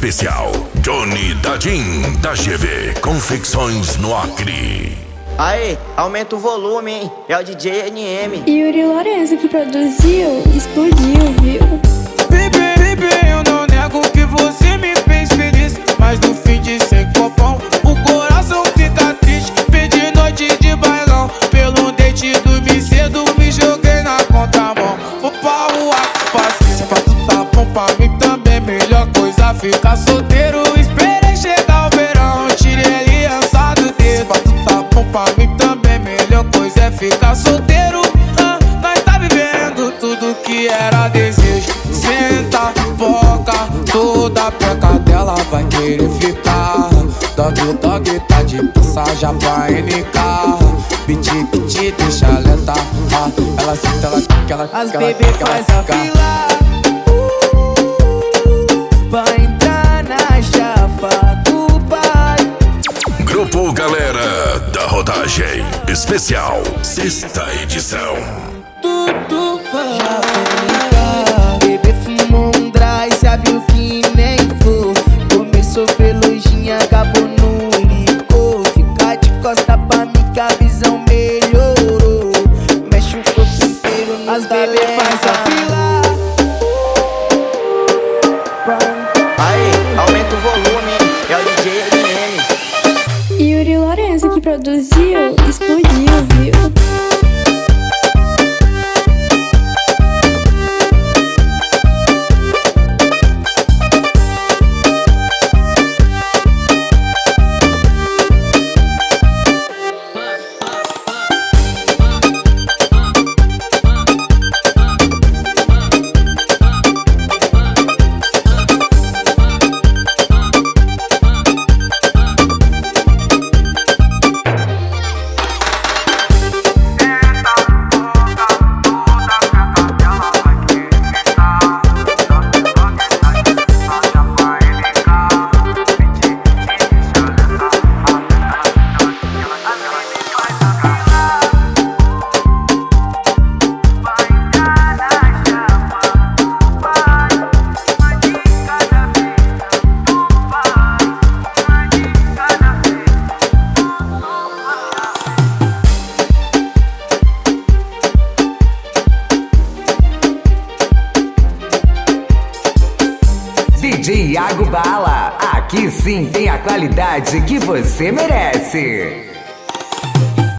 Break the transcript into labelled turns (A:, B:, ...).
A: especial. Johnny Dadim, da GV Confecções no Acre.
B: Aê, aumenta o volume, hein? É o DJ NM.
C: Yuri Lourenço que produziu, explodiu, viu?
D: Bebê, eu não nego que você me fez feliz, mas no fim de sem copão, o coração fica triste. Perdi noite de bailão, pelo date dormi cedo, me joguei na contramão. O pau, a paciência pra tu tá bom, pra mim também. Melhor coisa ficar solteiro, esperei chegar o verão, tirei aliança do dedo. Pra tu tá bom, pra mim também. Melhor coisa é ficar solteiro. Nós tá vivendo tudo que era desejo. Senta, boca, toda peca dela vai querer ficar. Dog tá de passagem pra NK. Piti, deixa lenta. Ela senta, ela quica,
E: as bebê faz a fila pra entrar na chapa do pai.
A: Grupo Galera da Rodagem Especial, 6ª edição.
E: Tudo vai. Bebê fumou um dry, sabe o que nem for. Começou pelojinha, acabou no licor. Fica de costa pra mim que a visão melhorou. Mexe o corpo inteiro no as bebê faz a fila.
B: Aê, aumenta o volume, hein? É o DJ NM.
C: Yuri Lourenço que produziu, explodiu, viu?
F: DJ Iago Bala, aqui sim tem a qualidade que você merece.